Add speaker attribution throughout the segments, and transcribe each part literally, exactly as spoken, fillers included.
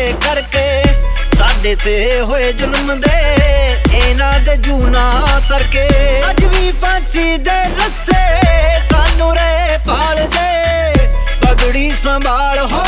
Speaker 1: करके साडे ते होए जुल्म दे इन्हां दे जूना सरके अज भी पंछी दे रस्से सानू रे पाल दे पगड़ी संभाल हो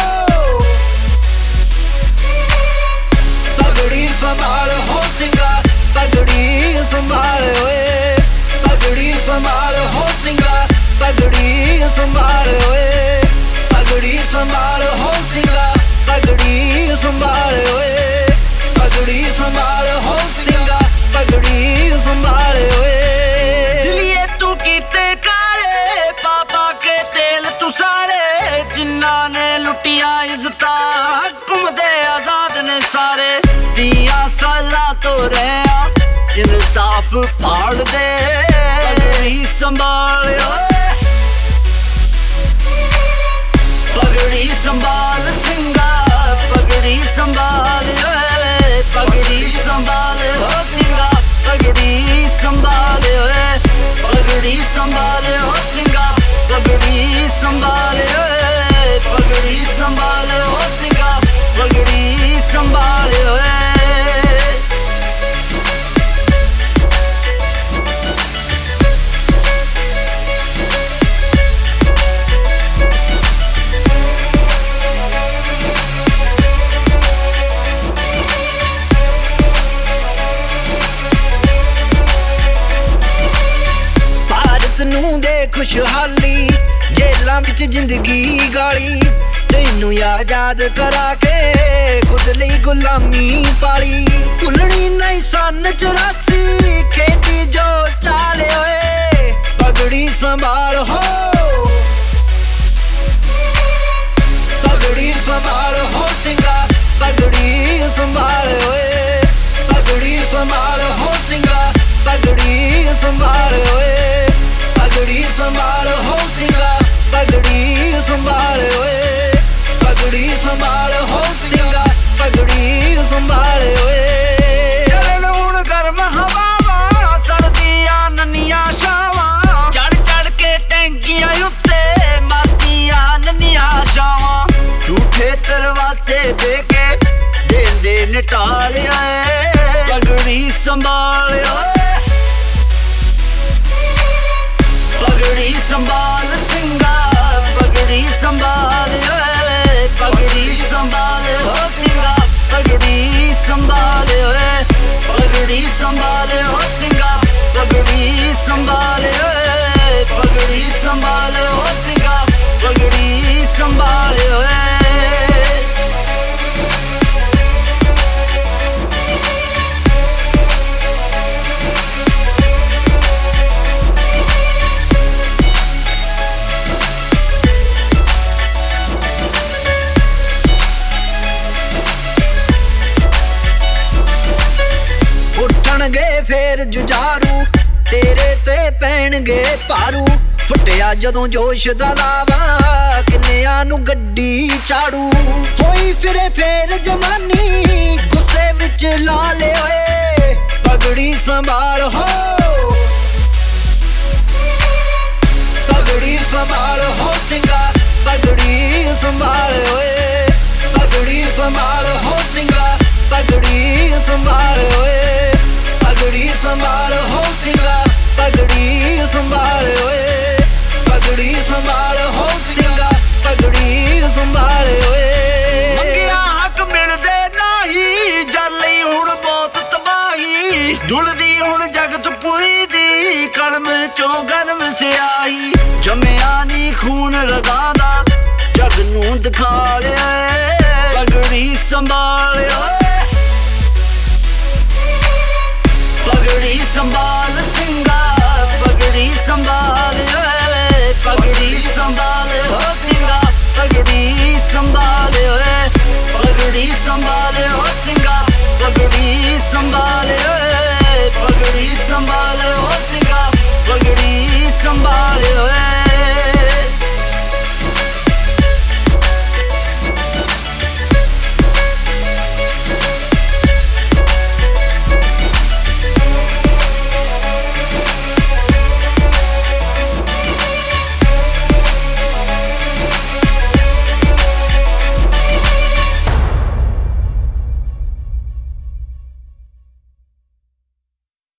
Speaker 1: पगड़ी संभाल हो सिंगा पगड़ी संभाल ओए पगड़ी संभाल हो सिंगा पगड़ी संभाल ओए पगड़ी संभाल हो सिंगा पगड़ी संभाल ओए पगड़ी संभाल हो सिंगा पगड़ी संभाल ओए
Speaker 2: दिलिए तू कीते काले पापा के तेल तू सारे जिन्ना ने लुटिया इज्जता घूमदे आजाद ने सारे दिया साला तो रहा इंसाफ फाड़ दे पगड़ी संभाल ओए पगड़ी संभाल सिंगा पगड़ी संभाल ओए पगड़ी संभाल हो सिंगा पगड़ी संभाल ओए पगड़ी संभाल हो सिंगा पगड़ी संभाल ओए पगड़ी संभाल हो सिंगा पगड़ी संभाल ओए
Speaker 1: नूं दे खुशहाली जेलां विच जिंदगी गाली तैनू आजाद करा के खुद लई गुलामी पाली भुलनी नहीं सन चौरासी खेती जो चाले होए पगड़ी संभाल हो पगड़ी संभाल हो सिंगा पगड़ी संभाल ओए पगड़ी संभाल हो सिंगा पगड़ी संभाल ओए पगड़ी संभाल हो सिंगा पगड़ी संभाल ओए पगड़ी संभाल हो सिंगा पगड़ी संभाल ओए
Speaker 2: चलन हुण गर्म हवावां सर्दियां नन्नियां छावां चढ़ चढ़ के टैंकियां उत्ते मारदियां नन्नियां छावां झूठे दरवाजे दे के देंदे निटालिया पगड़ी संभाल ओए पगड़ी संभाल सिंगा पगड़ी संभाल ओए पगड़ी संभाल हो सिंगा पगड़ी संभाल ओए पगड़ी संभाल हो सिंगा पगड़ी संभाल ओए पगड़ी संभाल हो सिंगा पगड़ी संभाल ओए
Speaker 1: फेर जुझारू तेरे ते पैणगे भारू फुटिया जदों जोश दा लावा किन्नियां नू गड्डी चाड़ू होई फिरे फेर जवानी गुस्से विच ला ले ओए पगड़ी संभाल हो पगड़ी संभाल हो सिंगा पगड़ी संभाल ओए पगड़ी संभाल हो सिंगा पगड़ी संभाल ओए पगड़ी संभाल हो सिंगा पगड़ी संभाल ओए पगड़ी संभाल हो सिंगा पगड़ी संभाल ओए
Speaker 2: मंगिया हक मिलदे नहीं जाली हुण बहुत तबाही ढुलदी हुण जगत पूरी दी कलम चों